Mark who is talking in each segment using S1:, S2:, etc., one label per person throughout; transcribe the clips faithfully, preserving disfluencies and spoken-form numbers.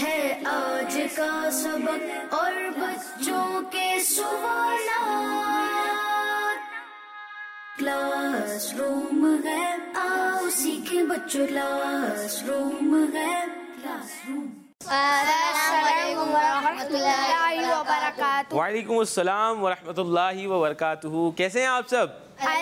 S1: है आज का सबक और बच्चों के सवालात। क्लासरूम है, आओ सीखें बच्चों, क्लासरूम है, क्लासरूम।
S2: वालेकुम अस्सलाम वरहमतुल्लाहि वबरकातुहू। कैसे हैं आप सब?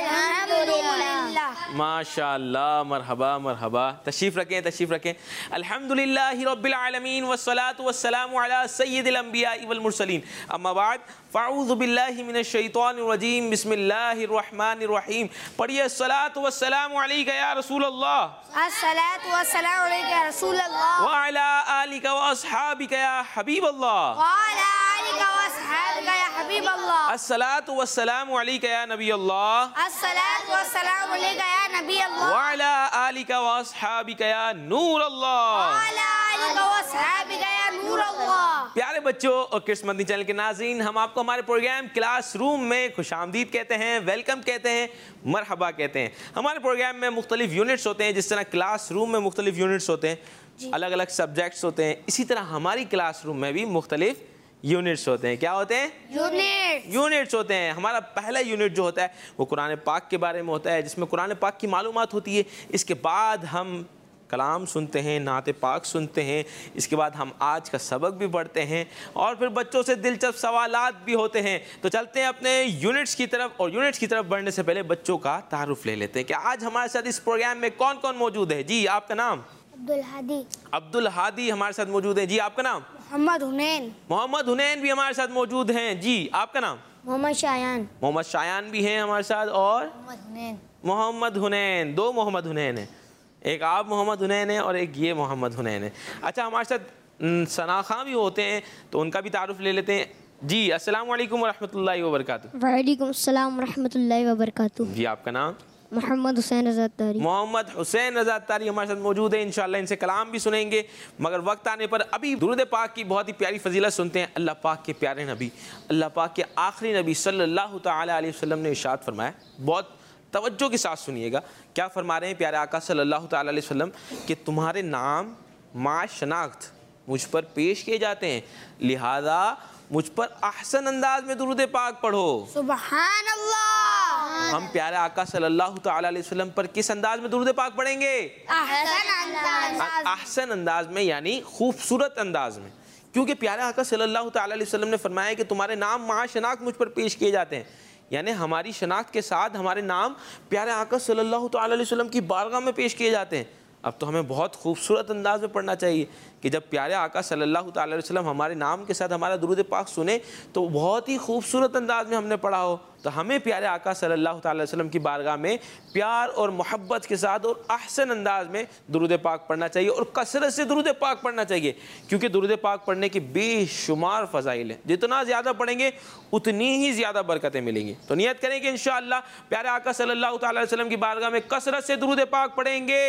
S3: अल्हम्दुलिल्लाह।
S2: माशाअल्लाह, मरहबा मरहबा। तशरीफ़ रखें तशरीफ़ रखें। अल्हम्दुलिल्लाहि रब्बिल आलमीन वस्सलातु वस्सलामु अला सय्यिदिल अंबिया वल मुरसलीन। अम्मा बाद फ़अऊज़ु बिल्लाहि मिनश शैतानिर रजीम। बिस्मिल्लाहिर रहमानिर रहीम। पढ़िए अस्सलातु वस्सलामु अलैका या रसूल अल्लाह।
S3: अस्सलातु वस्सलामु अलैका या रसूल अल्लाह।
S2: व अला आलिका व अस्हाबिका या हबीब अल्लाह।
S3: व अला आलिका व अस्हाबिका या हबीब अल्लाह।
S2: अस्सलातु वस्सलामु अलैका या नबी अल्लाह।
S3: अस्सलातु वस्सलामु अलैका या नबी अल्लाह।
S2: व अला आलिका व अस्हाबिका या नूर अल्लाह।
S3: व अला आलिका व अस्हाबिका या नूर अल्लाह।
S2: प्यारे बच्चों और किड्स मंदी चैनल के नाज़रीन, हम आपको हमारे प्रोग्राम क्लासरूम में खुशामदीद कहते हैं, वेलकम कहते हैं, मरहबा कहते हैं। हमारे प्रोग्राम में मुख्तलिफ यूनिट्स होते हैं। जिस तरह क्लासरूम में मुख्तलिफ यूनिट्स होते हैं, अलग अलग सब्जेक्ट्स होते हैं, इसी तरह हमारी क्लासरूम में भी मुख्तलिफ यूनिट्स होते हैं। क्या होते हैं?
S3: यूनिट
S2: यूनिट्स होते हैं। हमारा पहला यूनिट जो होता है वो कुरान पाक के बारे में होता है, जिसमें कुरान पाक की मालूमात होती है। इसके बाद हम कलाम सुनते हैं, नात पाक सुनते हैं। इसके बाद हम आज का सबक भी पढ़ते हैं और फिर बच्चों से दिलचस्प सवालात भी होते हैं। तो चलते हैं अपने यूनिट्स की तरफ, और यूनिट्स की तरफ बढ़ने से पहले बच्चों का तारुफ ले लेते हैं कि आज हमारे साथ इस प्रोग्राम में कौन कौन मौजूद है। जी आपका नाम?
S3: अब्दुल हादी।
S2: अब्दुल हादी हमारे साथ मौजूद है। जी आपका नाम?
S3: मोहम्मद हुनैन।
S2: मोहम्मद हुनैन भी हमारे साथ मौजूद हैं। जी आपका नाम?
S3: मोहम्मद शायान।
S2: मोहम्मद शायान भी हैं हमारे साथ, और
S3: मोहम्मद हुनैन।
S2: मोहम्मद हुनैन। दो मोहम्मद हुनैन हैं, एक आप मोहम्मद हुनैन है और एक ये मोहम्मद हुनैन है। अच्छा, हमारे साथ सना खां भी होते हैं, तो उनका भी तारुफ ले लेते हैं। जी अस्सलाम वालेकुम वरहमतुल्लाहि वबरकातुहू।
S4: वालेकुम अस्सलाम वरहमतुल्लाहि वबरकातुहू।
S2: जी आपका नाम?
S4: मोहम्मद हुसैन रज़ा तारी।
S2: मोहम्मद हुसैन रज़ा तारी हमारे साथ मौजूद है। इंशाल्लाह इनसे कलाम भी सुनेंगे, मगर वक्त आने पर अभी दुरूद पाक की बहुत ही प्यारी फजीलत सुनते हैं। अल्लाह पाक के प्यारे नबी, अल्लाह पाक के आखिरी नबी सल्लल्लाहु तआला अलैहि वसल्लम ने इरशाद फरमाया, बहुत तवज्जो के साथ सुनिएगा। क्या फरमा रहे हैं प्यारे आका सल्लल्लाहु तआला अलैहि वसल्लम कि तुम्हारे नाम मा शनाख्त मुझ पर पेश किए जाते हैं, लिहाजा मुझ पर अहसन अंदाज में दुरूद पाक पढ़ो।
S3: सुभान अल्लाह।
S2: हम प्यारे आका सल्लल्लाहु तआला अलैहि वसल्लम पर किस अंदाज में दुरूद पाक पढ़ेंगे?
S3: अहसन अंदाज।
S2: अहसन अंदाज में, यानी खूबसूरत अंदाज में, क्योंकि प्यारे आका सल्लल्लाहु तआला अलैहि वसल्लम ने फरमाया कि तुम्हारे नाम मा शनाख्त मुझ पर पेश किए जाते हैं, यानी हमारी शनाख्त के साथ हमारे नाम प्यारे आका सल्लल्लाहु तआला अलैहि वसल्लम की बारगाह में पेश किए जाते हैं। अब तो हमें बहुत खूबसूरत अंदाज में पढ़ना चाहिए कि जब प्यारे आका सल्लल्लाहु तआला अलैहि वसल्लम हमारे नाम के साथ हमारा दुरूद पाक सुने तो बहुत ही खूबसूरत अंदाज में हमने पढ़ा हो। तो हमें प्यारे आका सल्लल्लाहु तआला अलैहि वसल्लम की बारगाह में प्यार और मोहब्बत के साथ और अहसन अंदाज में दुरूद पाक पढ़ना चाहिए और कसरत से दुरूद पाक पढ़ना चाहिए, क्योंकि दुरूद पाक पढ़ने की बेशुमार फ़ज़ाइल हैं। जितना ज़्यादा पढ़ेंगे उतनी ही ज़्यादा बरकतें मिलेंगी। तो नियत करें कि इंशाअल्लाह प्यारे आका सल्लल्लाहु तआला अलैहि वसल्लम की बारगाह में कसरत से दुरूद पाक पढ़ेंगे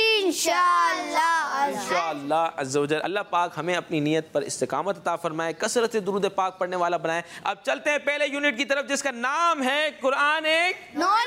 S3: इंशाअल्लाह।
S2: इंशाअल्लाह अज़्ज़ व जल। अल्लाह पाक हमें अपनी नियत पर इस्तिकामत अता फरमाए, कसरत से दुरूद पाक पढ़ने वाला बनाए। अब चलते हैं पहले यूनिट की तरफ, जिसका नाम है कुरान एक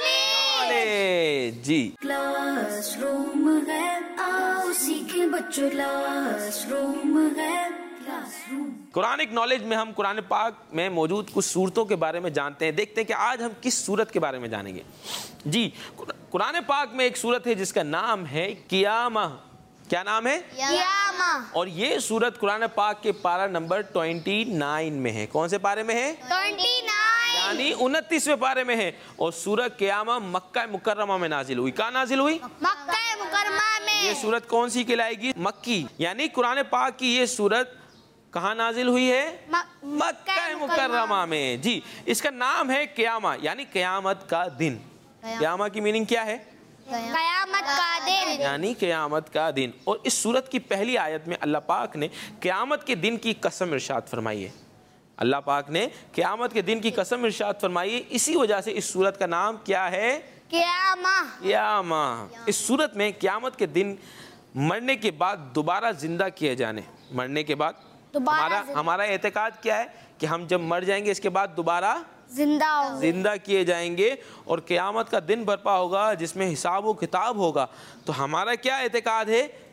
S2: नॉलेज। जी
S1: क्लासरूम है, आओ सीखें बच्चों, क्लासरूम है, क्लासरूम।
S2: कुरान एक नॉलेज में हम कुरान पाक में मौजूद कुछ सूरतों के बारे में जानते हैं। देखते हैं कि आज हम किस सूरत के बारे में जानेंगे। जी कुरान पाक में एक सूरत है जिसका नाम है क़ियामा। क्या नाम है?
S3: क़ियामा।
S2: और ये सूरत कुरान पाक के पारा नंबर उनतीस में है। कौन से पारे में है?
S3: उनतीस,
S2: यानी उनतीसवें पारे में है। और सूरत क़ियामा मक्का मुकर्रमा में नाजिल हुई। कहाँ नाजिल हुई?
S3: मक्का मुकर्रमा में।
S2: ये सूरत कौन सी कहलाएगी? मक्की। यानी कुरान पाक की ये सूरत कहाँ नाजिल हुई है? मक्का मुकर्रमा में। जी इसका नाम है क़ियामा, यानी क़यामत का दिन। क़यामा की मीनिंग क्या है?
S3: क़यामत का दिन,
S2: यानी क़यामत का दिन। और इस सूरत की पहली आयत में अल्लाह पाक ने क़यामत के दिन की कसम इरशाद फरमाई है। अल्लाह पाक ने क़यामत के दिन की कसम इरशाद फरमाई है। इसी वजह से इस सूरत का नाम क्या है?
S3: क़यामा।
S2: क़यामा। इस सूरत में क़यामत के दिन मरने के बाद दोबारा जिंदा किए जाने, मरने के बाद हमारा हमारा एतकाद क्या है कि हम जब मर जाएंगे इसके बाद दोबारा
S3: जिंदा
S2: जिंदा किए जाएंगे और क़यामत का दिन बर्पा होगा जिसमें हिसाब व किताब होगा। तो हमारा क्या एतकाद है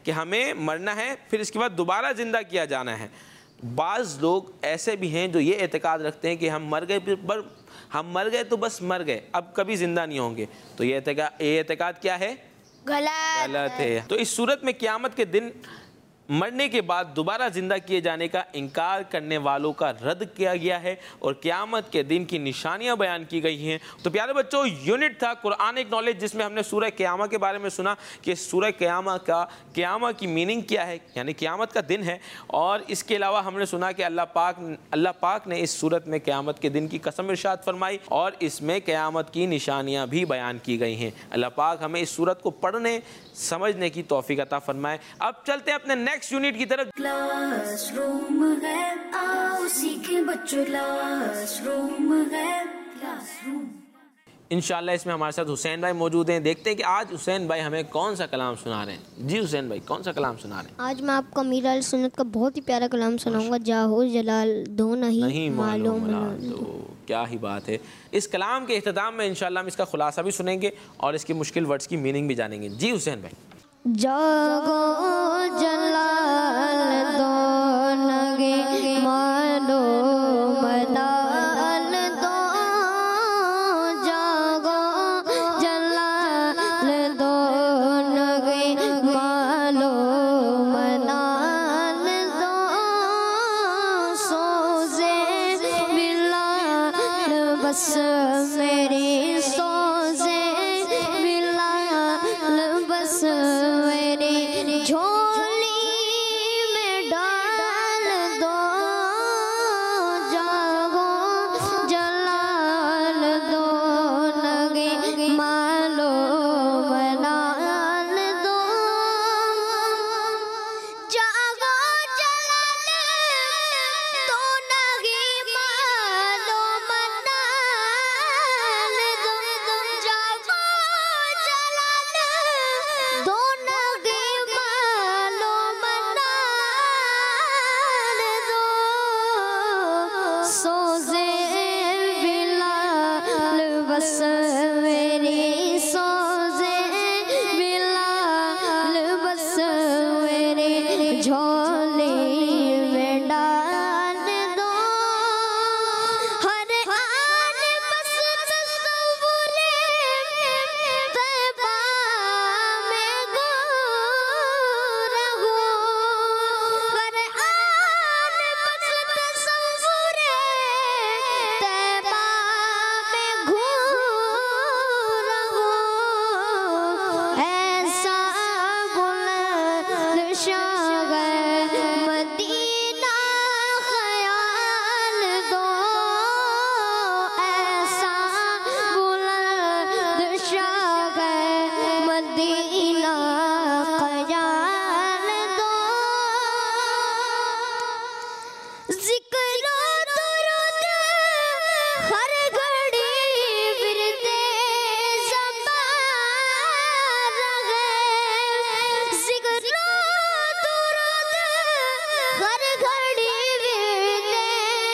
S2: कि हमें मरना है, फिर इसके बाद दोबारा ज़िंदा किया जाना है। बाज़ लोग ऐसे भी हैं जो ये एतकाद रखते हैं कि हम मर गए, पर हम मर गए तो बस मर गए, अब कभी ज़िंदा नहीं होंगे। तो ये एतकाद ये एतकाद क्या है?
S3: गलत
S2: गलत है। तो इस सूरत में क़यामत के दिन मरने के बाद दोबारा ज़िंदा किए जाने का इनकार करने वालों का रद्द किया गया है और क़यामत के दिन की निशानियां बयान की गई हैं। तो प्यारे बच्चों, यूनिट था कुरानिक नॉलेज, जिसमें हमने सूरह क़यामत के बारे में सुना कि सूरह क़यामत का क़यामत की मीनिंग क्या है, यानी क़यामत का दिन है। और इसके अलावा हमने सुना कि अल्लाह पाक अल्लाह पाक ने इस सूरत में क़यामत के दिन की कसम इरशाद फरमाई और इसमें क़यामत की निशानियाँ भी बयान की गई हैं। अल्लाह पाक हमें इस सूरत को पढ़ने समझने की तौफीक अता फरमाए। अब चलते हैं अपने नेक्स्ट यूनिट की तरफ।
S1: क्लासरूम है, आओ सीखे बच्चों, क्लासरूम है, क्लासरूम।
S2: इंशाल्लाह इसमें हमारे साथ हुसैन भाई मौजूद हैं। देखते हैं कि आज हुसैन भाई हमें कौन सा कलाम सुना रहे हैं। जी हुसैन भाई, कौन सा कलाम सुना रहे हैं?
S4: आज मैं आपको अमीर अल सुन्नत का बहुत ही प्यारा कलाम सुनाऊंगा, जाहो जलाल दो नहीं,
S2: नहीं
S4: मालूम
S2: मालूम तो क्या ही बात है। इस कलाम के इख्तिताम में इंशाल्लाह हम इसका खुलासा भी सुनेंगे और इसके मुश्किल वर्ड्स की मीनिंग भी जानेंगे। जी हुसैन भाई।
S4: जागो जलाल दो नगे, मालो मलाल दो, जागो जलाल दो नगे, मालो मलाल दो, सोजे बिलाल बस मेरी, सोजे बिलाल बस मेरी, झोली में डाल दो, जागो जलाल दो नगे, मालो मलाल दो, जागो जलाल दो नगे, मालो मलाल दो, जागो जलाल दो नगे, मालो मलाल दो, सोजे बिलाल बस मेरी, सोजे बिलाल बस मेरी, झोली में डाल दो, हर आन बस तस्वुरे तैबा में गो रहो, हर आन बस तस्वुरे तैबा में घो रहो, ऐसा बुलंद शागर मदीना ख्याल दो, ऐसा बुलंद शागर मदीना ख्याल दो, ज़िक्र दुरूद हर घड़ी विरदे ज़बान रहे, ज़िक्र दुरूद हर घड़ी विरदे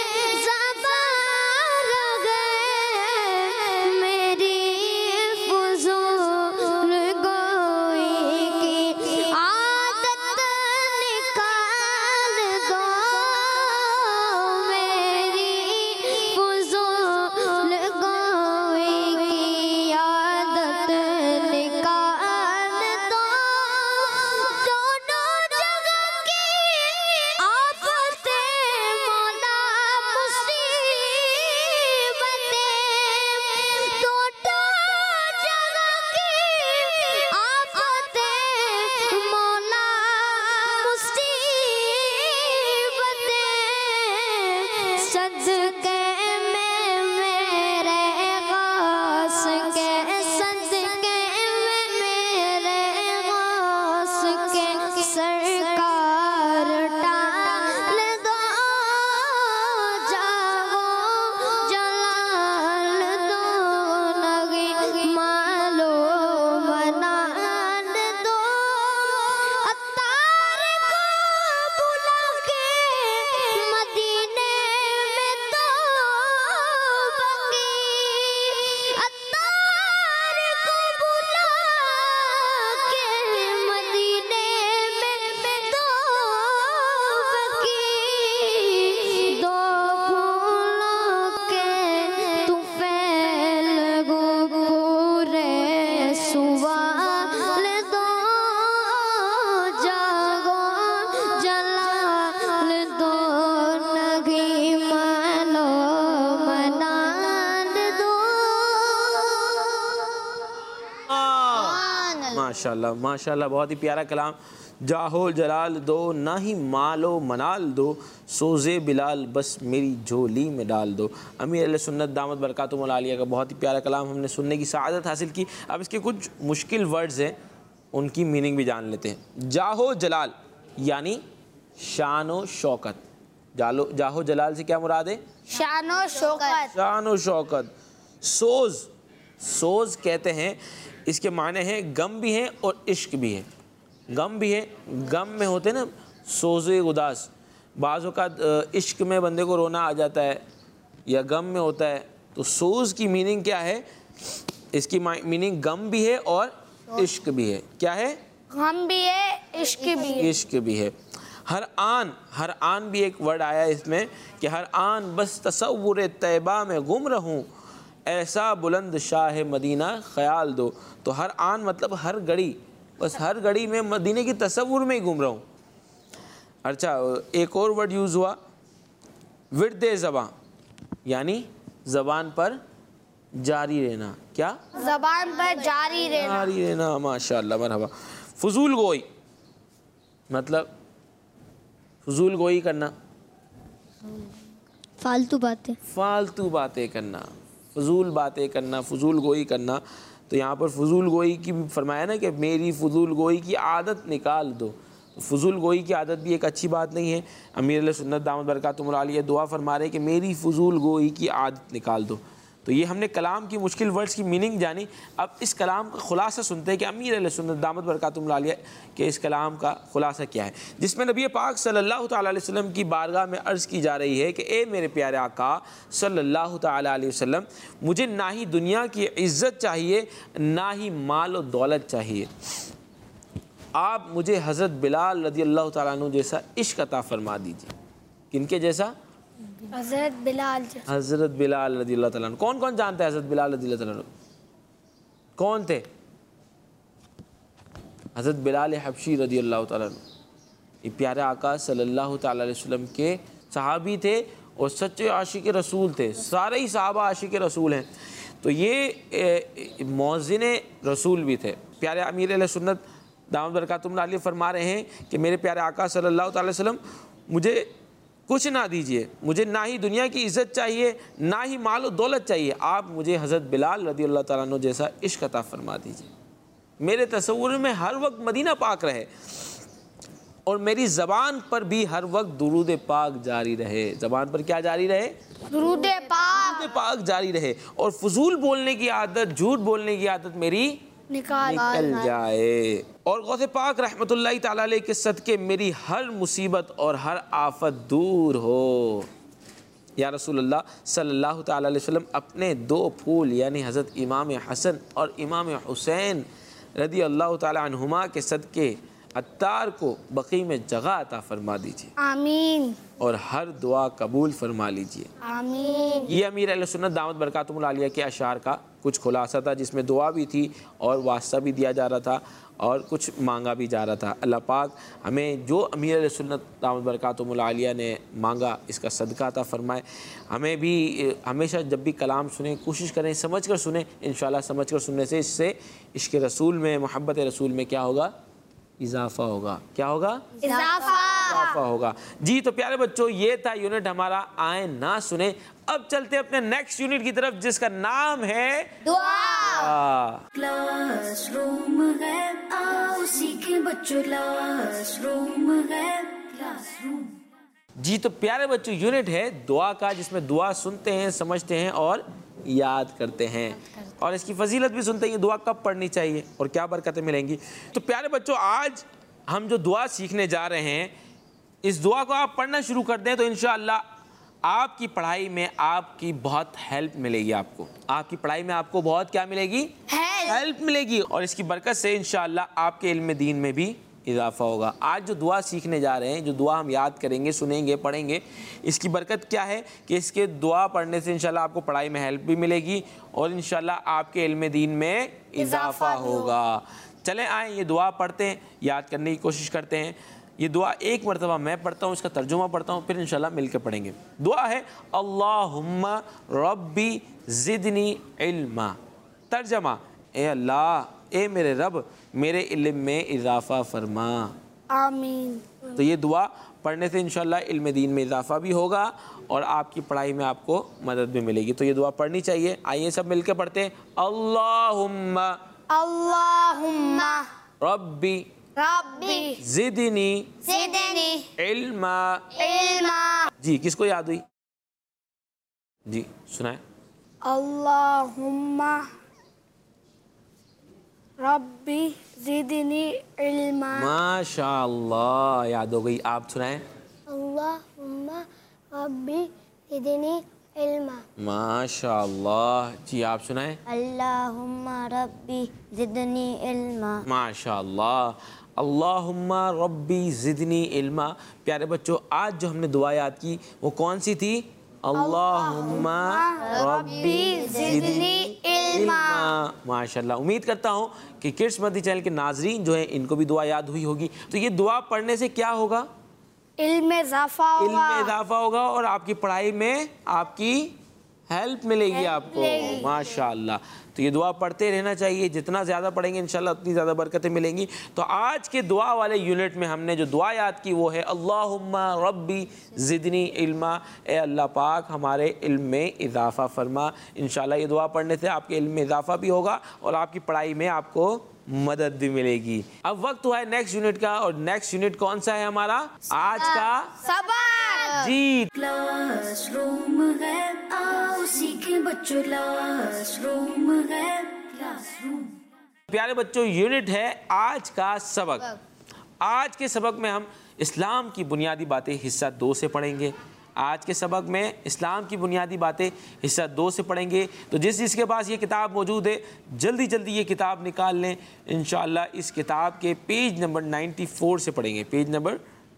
S4: ज़बान रहे, मेरी फ़ुज़ूल गोई की आदत निकाल दो,
S2: माशाल्लाह माशाल्लाह, बहुत ही प्यारा कलाम। जाहो जलाल दो ना ही मालो मनाल दो, सोज़े बिलाल बस मेरी झोली में डाल दो। अमीर अहले सुन्नत दामत बरकातुहुल आलिया का बहुत ही प्यारा कलाम हमने सुनने की सआदत हासिल की। अब इसके कुछ मुश्किल वर्ड्स हैं, उनकी मीनिंग भी जान लेते हैं। जाहो जलाल यानी शान शौकत। जालो जाहो जलाल से क्या मुराद है?
S3: शानो शौकत।
S2: शान शौकत। सोज, सोज कहते हैं, इसके माने हैं गम भी हैं और इश्क भी है। गम भी है, गम में होते हैं ना सोज़े उदास, बाज़ औक़ात इश्क में बंदे को रोना आ जाता है या गम में होता है। तो सोज़ की मीनिंग क्या है? इसकी मीनिंग गम भी है और इश्क भी है। क्या है?
S3: गम भी है, इश्क भी है।
S2: इश्क भी है। हर आन, हर आन भी एक वर्ड आया इसमें कि हर आन बस तसव्वुर तैबा में गुम रहूं, ऐसा बुलंद शाह मदीना ख्याल दो। तो हर आन मतलब हर घड़ी, बस हर घड़ी में मदीने की तसव्वुर में ही घूम रहा हूँ। अच्छा, एक और वर्ड यूज़ हुआ विर्दे ज़बान, यानी ज़बान पर जारी रहना। क्या?
S3: ज़बान पर जारी रहना।
S2: जारी रहना, माशाअल्लाह मरहबा। फजूल गोई मतलब फजूल गोई करना,
S4: फालतू बातें।
S2: फालतू बातें करना, फजूल बातें करना, फजूल गोई करना। तो यहाँ पर फजूल गोई की फरमाया ना कि मेरी फजूल गोई की आदत निकाल दो। तो फजूल गोई की आदत भी एक अच्छी बात नहीं है। अमीर अहले सुन्नत दामत बरकातुहुल आलिया दुआ फरमा रहे हैं कि मेरी फजूल गोई की आदत निकाल दो। तो ये हमने कलाम की मुश्किल वर्ड्स की मीनिंग जानी। अब इस कलाम का खुलासा सुनते हैं कि अमीर अहले सुन्नत दामत बरकातुहुल आलिया के इस कलाम का खुलासा क्या है, जिसमें नबी पाक सल्लल्लाहु तआला अलैहि वसल्लम की बारगाह में अर्ज़ की जा रही है कि ए मेरे प्यारे आका सल्लल्लाहु तआला अलैहि वसल्लम, मुझे ना ही दुनिया की इज़्ज़त चाहिए ना ही माल और दौलत चाहिए, आप मुझे हज़रत बिलाल रज़ी अल्लाह तआला अन्हु जैसा इश्क अता फरमा दीजिए। किनके जैसा?
S3: हज़रत बिलाल।
S2: हज़रत बिलाल रज़ी अल्लाह तआला अन्हु। कौन कौन जानता है हज़रत बिलाल रज़ी अल्लाह तआला अन्हु? कौन थे? हज़रत बिलाल हबशी रज़ी अल्लाह तआला अन्हु, ये प्यारे आका सल्लल्लाहु तआला अलैहि वसल्लम के सहाबी थे और सच्चे आशिक रसूल थे। सारे ही सहाबा आशिक रसूल हैं। तो ये मौज़िन रसूल भी थे। प्यारे अमीर अहले सुन्नत दामत बरकातुहुल आलिया फरमा रहे हैं कि मेरे प्यारे आका सल्लल्लाहु तआला अलैहि वसल्लम, मुझे कुछ ना दीजिए, मुझे ना ही दुनिया की इज़्ज़त चाहिए ना ही माल और दौलत चाहिए, आप मुझे हज़रत बिलाल रज़ी अल्लाह तआला अन्हु जैसा इश्क अता फरमा दीजिए। मेरे तसव्वुर में हर वक्त मदीना पाक रहे और मेरी ज़बान पर भी हर वक्त दुरूद पाक जारी रहे। ज़बान पर क्या जारी रहे?
S3: दुरूद पाक।
S2: दुरूद पाक जारी रहे और फजूल बोलने की आदत, झूठ बोलने की आदत मेरी
S3: निकाल
S2: निकल जाए। और गौसे पाक रहमतुल्लाहि ताला अलैह के सदके मेरी हर मुसीबत और हर आफत दूर हो। या रसूलुल्लाह सल्लल्लाहु ताला अलैहि वसल्लम अपने दो फूल यानी हज़रत इमाम हसन और इमाम हुसैन रज़ी अल्लाह ताला अन्हुमा के सदके अत्तार को बक़ी में जगह अता फरमा दीजिए।
S3: आमीन।
S2: और हर दुआ कबूल फरमा लीजिए।
S3: आमीन।
S2: ये अमीर अहले सुन्नत दामत बरकातुहुल आलिया के अशार का कुछ खुलासा था, जिसमें दुआ भी थी और वास्ता भी दिया जा रहा था और कुछ मांगा भी जा रहा था। अल्लाह पाक हमें जो अमीर अहले सुन्नत दामत बरकातुहुल आलिया ने मांगा इसका सदका अता फरमाए। हमें भी हमेशा जब भी कलाम सुने कोशिश करें समझ कर सुने। इंशाअल्लाह समझ कर सुनने से इससे इश्क़ रसूल में, मोहब्बत रसूल में क्या होगा? इजाफा होगा। क्या होगा?
S3: इजाफा।
S2: इजाफा होगा। जी तो प्यारे बच्चों, ये था यूनिट हमारा आए ना सुने। अब चलते हैं अपने नेक्स्ट यूनिट की तरफ जिसका नाम है
S3: दुआ।
S1: क्लासरूम है, आओ सीखें बच्चों, क्लासरूम है, क्लासरूम।
S2: जी तो प्यारे बच्चों, यूनिट है दुआ का, जिसमें दुआ सुनते हैं, समझते हैं और याद करते हैं और इसकी फजीलत भी सुनते हैं, दुआ कब पढ़नी चाहिए और क्या बरकतें मिलेंगी। तो प्यारे बच्चों, आज हम जो दुआ सीखने जा रहे हैं, इस दुआ को आप पढ़ना शुरू कर दें तो इंशाअल्लाह आपकी पढ़ाई में आपकी बहुत हेल्प मिलेगी। आपको आपकी पढ़ाई में आपको बहुत क्या मिलेगी? हेल्प मिलेगी। और इसकी बरकत से इंशाअल्लाह आपके इल्म दीन में भी इजाफा होगा। आज जो दुआ सीखने जा रहे हैं, जो दुआ हम याद करेंगे, सुनेंगे, पढ़ेंगे, इसकी बरकत क्या है कि इसके दुआ पढ़ने से इंशाल्लाह आपको पढ़ाई में हेल्प भी मिलेगी और इंशाल्लाह आपके इल्म दीन में इजाफा होगा। चलें आए ये दुआ पढ़ते हैं, याद करने की कोशिश करते हैं। ये दुआ एक मरतबा मैं पढ़ता हूँ, इसका तर्जुमा पढ़ता हूँ, फिर इंशाल्लाह मिलकर पढ़ेंगे। दुआ है अल्लाहुम्मा रब्बी ज़िदनी इल्मा। तर्जमा, ए अल्लाह ए मेरे रब मेरे इल्म में इजाफ़ा फरमा।
S3: आमीन।
S2: तो ये दुआ पढ़ने से इंशाल्लाह इल्म दीन में इजाफ़ा भी होगा और आपकी पढ़ाई में आपको मदद भी मिलेगी। तो ये दुआ पढ़नी चाहिए। आइए सब मिलकर पढ़ते हैं। अल्लाहुम्मा
S3: अल्लाहुम्मा
S2: रब्बी
S3: रब्बी
S2: ज़िदनी
S3: ज़िदनी
S2: इल्मा।
S3: इल्मा।
S2: जी किसको याद हुई? जी सुनाए।
S3: अल्लाहुम्मा रब्बी ज़िदनी इल्मा।
S2: माशाअल्लाह याद हो गई। आप सुनाए।
S4: अल्लाहुम्मा रब्बी ज़िदनी इल्मा।
S2: माशाअल्लाह। जी आप सुनाए।
S4: अल्लाहुम्मा रब्बी ज़िदनी इल्मा।
S2: माशाअल्लाह। अल्लाहुम्मा रब्बी ज़िदनी इल्मा। प्यारे बच्चों, आज जो हमने दुआ याद की वो कौन सी थी? अल्लाहुम्मा रब्बी ज़िदनी इल्मा। माशाअल्लाह। उम्मीद करता हूँ कि किड्स मदी चैनल के नाजरीन जो हैं इनको भी दुआ याद हुई होगी। तो ये दुआ पढ़ने से क्या होगा?
S3: इल्म में इजाफा
S2: इल्म
S3: होगा।
S2: में इजाफा होगा और आपकी पढ़ाई में आपकी हेल्प मिलेगी आपको। माशाअल्लाह। तो ये दुआ पढ़ते रहना चाहिए। जितना ज़्यादा पढ़ेंगे इंशाल्लाह उतनी ज़्यादा बरकतें मिलेंगी। तो आज के दुआ वाले यूनिट में हमने जो दुआ याद की वो है अल्लाहुम्मा रब्बी ज़िदनी इल्मा। ए अल्लाह पाक हमारे इल्म में इजाफ़ा फरमा। इंशाल्लाह ये दुआ पढ़ने से आपके इल्म में इजाफ़ा भी होगा और आपकी पढ़ाई में आपको मदद भी मिलेगी। अब वक्त हुआ है नेक्स्ट यूनिट का और नेक्स्ट यूनिट कौन सा है हमारा? आज का
S3: सबक।
S2: जी
S1: क्लासरूम है, आओ सीखे बच्चों, क्लासरूम है, क्लासरूम।
S2: प्यारे बच्चों, यूनिट है आज का सबक। आज के सबक में हम इस्लाम की बुनियादी बातें हिस्सा दो से पढ़ेंगे। आज के सबक में इस्लाम की बुनियादी बातें हिस्सा दो से पढ़ेंगे। तो जिस जिसके पास ये किताब मौजूद है जल्दी जल्दी ये किताब निकाल लें। इंशाल्लाह इस किताब के पेज नंबर चौरानवे से पढ़ेंगे। पेज नंबर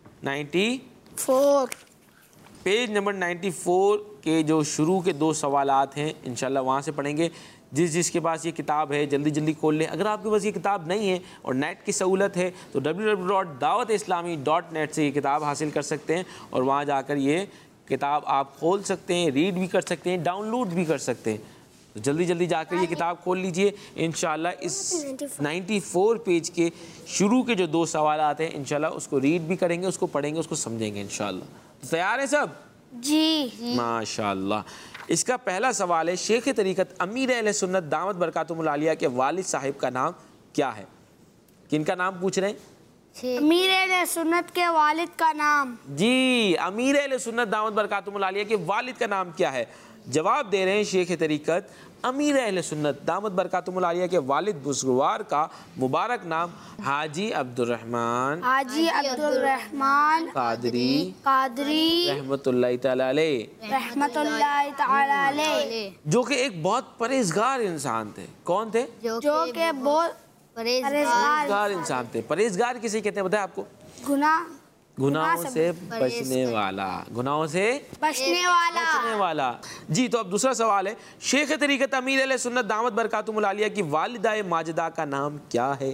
S2: चौरानवे। पेज नंबर चौरानवे के जो शुरू के दो सवालात हैं इंशाल्लाह वहाँ से पढ़ेंगे। जिस जिसके पास ये किताब है जल्दी जल्दी खोल लें। अगर आपके पास ये किताब नहीं है और नेट की सहूलत है तो W W W dot Dawat Islami dot net से ये किताब हासिल कर सकते हैं और वहाँ जाकर ये किताब आप खोल सकते हैं, रीड भी कर सकते हैं, डाउनलोड भी कर सकते हैं। तो जल्दी जल्दी जाकर ये किताब खोल लीजिए। इंशाल्लाह इस चौरानवे पेज के शुरू के जो दो सवाल आते हैं इंशाल्लाह उसको रीड भी करेंगे, उसको पढ़ेंगे, उसको समझेंगे इंशाल्लाह। तो तैयार है सब?
S3: जी।
S2: माशाल्लाह। इसका पहला सवाल है, शेख तरीक़त अमीर अहले सुन्नत दामत बरकातुहुल आलिया के वालिद साहिब का नाम क्या है? किनका नाम पूछ रहे हैं?
S3: अमीर अहले सुन्नत के वालिद का नाम।
S2: जी, अमीर अहले सुन्नत दामत बरकातुहुल आलिया के वालिद का नाम क्या है? जवाब दे रहे हैं शेख तरीक़त अमीर अहले सुन्नत दामत बरकातुहुल आलिया के वालिद बुज़ुर्गवार का मुबारक नाम हाजी अब्दुर्रहमान
S3: हाजी अब्दुर्रहमान
S2: कादरी
S3: कादरी
S2: रहमतुल्लाहि तआला अलैह
S3: रहमतुल्लाहि तआला अलैह,
S2: जो कि एक बहुत परहेजगार इंसान थे। कौन थे?
S3: जो के बहुत परहेजगार
S2: परहेजगार इंसान थे। परहेजगार किसे कहते हैं बताए आपको?
S3: गुनाह
S2: गुनाहों से बचने वाला, गुनाहों से
S3: बचने वाला।
S2: बचने वाला। जी, तो अब दूसरा सवाल है, शेख तरीक़त अमीर अहले सुन्नत दामत बरकातुहुल आलिया की वालिदा माजिदा का नाम क्या है?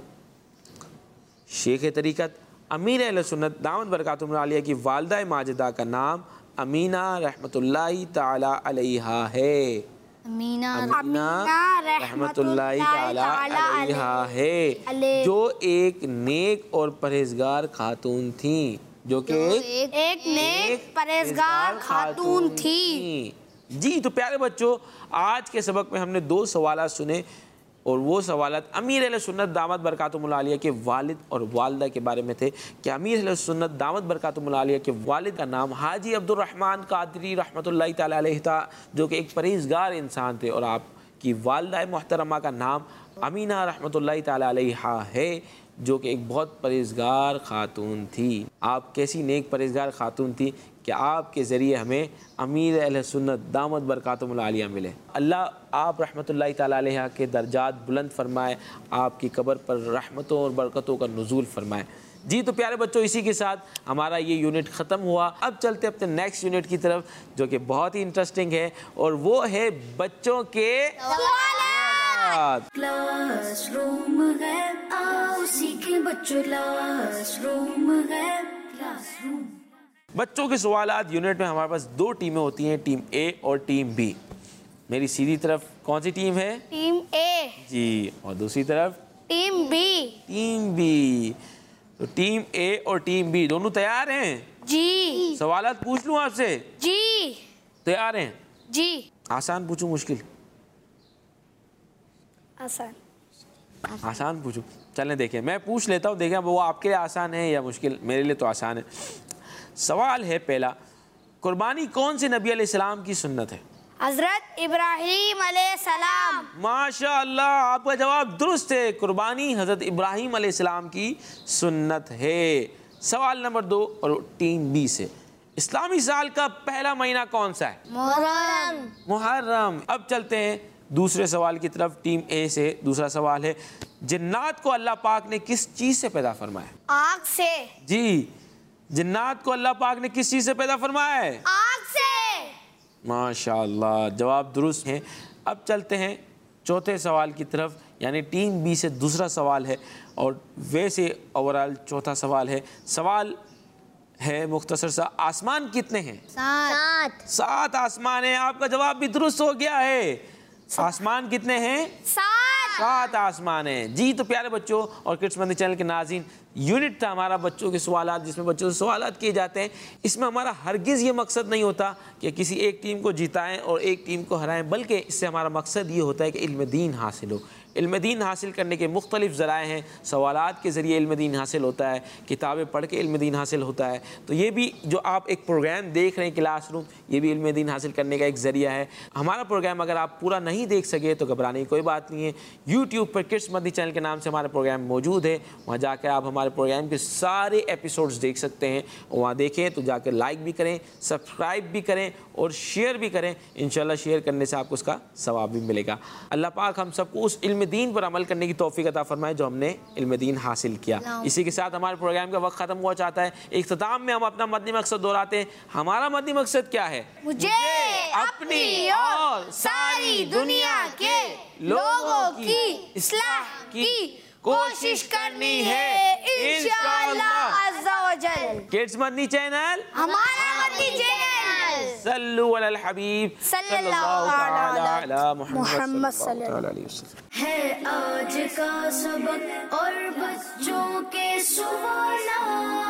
S2: शेख तरीक़त अमीर अहले सुन्नत दामत बरकातुहुल आलिया की वालिदा माजिदा का नाम अमीना रहमतुल्लाहि तआला अलैहा है।
S3: अमीना
S2: अमीना रहमतुल्लाहि तआला अलैहा है, जो एक नेक और परहेजगार खातून थी। जो कि
S3: एक, एक नेक परहेजगार खातून थी।
S2: जी, तो प्यारे बच्चों, आज के सबक में हमने दो सवालात सुने और वो सवालात अमीर अहले सुन्नत दामत बरकातुहुल आलिया के वालिद और वालिदा के बारे में थे कि अमीर अहले सुन्नत दामत बरकातुहुल आलिया के वालिद का नाम हाजी अब्दुर्रहमान कादरी रहमतुल्लाहि तआला अलैह था, जो कि एक परहेजगार इंसान थे, और आपकी वालिदा मोहतरमा का नाम अमीना रहमतुल्लाहि तआला अलैहा है, जो कि एक बहुत परहेजगार खातून थी। आप कैसी नेक परहेजगार खातून थी कि आपके ज़रिए हमें अमीर अहले सुन्नत दामत बरकातुहुल आलिया मिले। अल्लाह आप रहमतुल्लाहि तआला अलैहा के दर्जात बुलंद फरमाए, आपकी कब्र पर रहमतों और बरकतों का नुज़ूल फरमाए। जी, तो प्यारे बच्चों, इसी के साथ हमारा ये यूनिट ख़त्म हुआ। अब चलते अपने नेक्स्ट यूनिट की तरफ, जो कि बहुत ही इंटरेस्टिंग है, और वो है बच्चों के
S1: क्लासरूम है, आओ सीखे बच्चों, क्लासरूम है, क्लासरूम।
S2: बच्चों के सवालात यूनिट में हमारे पास दो टीमें होती हैं, टीम ए और टीम बी। मेरी सीधी तरफ कौन सी टीम है?
S3: टीम ए।
S2: जी, और दूसरी तरफ
S3: टीम बी।
S2: Team B. तो टीम ए और टीम बी दोनों तैयार हैं?
S3: जी
S2: सवालात पूछ लूं आपसे?
S3: जी
S2: तैयार हैं?
S3: जी।
S2: आसान पूछूं मुश्किल?
S3: आसान।
S2: आसान पूछूं? चलें देखें, मैं पूछ लेता हूँ, देखें वो आपके लिए आसान है या मुश्किल। मेरे लिए तो आसान है। सवाल है पहला, कुर्बानी कौन से नबी अलैहिस्सलाम की सुन्नत है?
S3: हजरत इब्राहीम अलैहिस्सलाम।
S2: माशाअल्लाह, आपका जवाब दुरुस्त है। कुर्बानी हजरत इब्राहीम अलैहिस्सलाम की सुन्नत है। सवाल नंबर दो और टीम बी से, इस्लामी साल का पहला महीना कौन सा है?
S3: मुहर्रम।
S2: मुहर्रम। अब चलते हैं दूसरे सवाल की तरफ। टीम ए से दूसरा सवाल है, जिन्नात को अल्लाह पाक ने किस चीज से पैदा फरमाया?
S3: आग से।
S2: जी, जिन्नात को अल्लाह पाक ने किस चीज से पैदा फरमाया है?
S3: आग से।
S2: माशाअल्लाह, जवाब दुरुस्त है। अब चलते हैं चौथे सवाल की तरफ, यानी टीम बी से दूसरा सवाल है और वैसे ओवरऑल चौथा सवाल है। सवाल है मुख्तसर सा, आसमान कितने हैं?
S4: सात।
S2: सात आसमान है। आपका जवाब भी दुरुस्त हो गया है। आसमान कितने हैं?
S3: सात।
S2: सात आसमान है। जी तो प्यारे बच्चों और किड्स मंदिर चैनल के नाज़रीन, यूनिट था हमारा बच्चों के सवालात, जिसमें बच्चों से सवालात किए जाते हैं। इसमें हमारा हरगिज़ ये मकसद नहीं होता कि किसी एक टीम को जिताएं और एक टीम को हराएं, बल्कि इससे हमारा मकसद ये होता है कि इल्म दीन हासिल हो। इल्म दीन हासिल करने के मुख्तलिफ ज़राए हैं। सवालात के ज़रिए इल्म दीन हासिल होता है, किताबें पढ़ के इल्म दीन हासिल होता है। तो ये भी जो आप एक प्रोग्राम देख रहे हैं क्लासरूम, ये भी इल्म दीन हासिल करने का एक ज़रिया है। हमारा प्रोग्राम अगर आप पूरा नहीं देख सके तो घबराने की कोई बात नहीं है। यूट्यूब पर किड्स मदनी चैनल के नाम से हमारा प्रोग्राम मौजूद है, वहाँ जाकर आप हमारे प्रोग्राम के सारे एपिसोड्स देख सकते हैं। वहाँ देखें तो जाकर लाइक भी करें, सब्सक्राइब भी करें और शेयर भी करें। इंशाल्लाह शेयर करने से आपको उसका सवाब भी मिलेगा। अल्लाह पाक हम सबको उस इल्म दीन पर अमल करने की तौफीक अता फरमाए जो हमने इल्म दीन हासिल किया। इसी के साथ हमारे प्रोग्राम का वक्त ख़त्म हुआ चाहता है। इख्तिताम में हम अपना मदनी मकसद दोहराते हैं। हमारा मदनी मकसद क्या है?
S3: मुझे अपनी और सारी दुनिया के लोगों की इस्लाह की कोशिश करनी है इंशाअल्लाह अज़्ज़ा व जल।
S2: किड्स मदनी चैनल
S3: हमारा मदनी चैनल।
S2: सल्लु अलल हबीब
S3: सल्लल्लाहु
S2: अला
S3: मुहम्मद
S2: सल्लल्लाहु अलैहि वसल्लम।
S1: है आज का सबक और बच्चों के सवालात।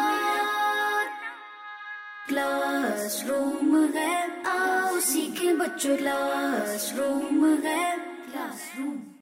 S1: क्लासरूम है, आओ सीखें बच्चों, क्लासरूम है, क्लासरूम।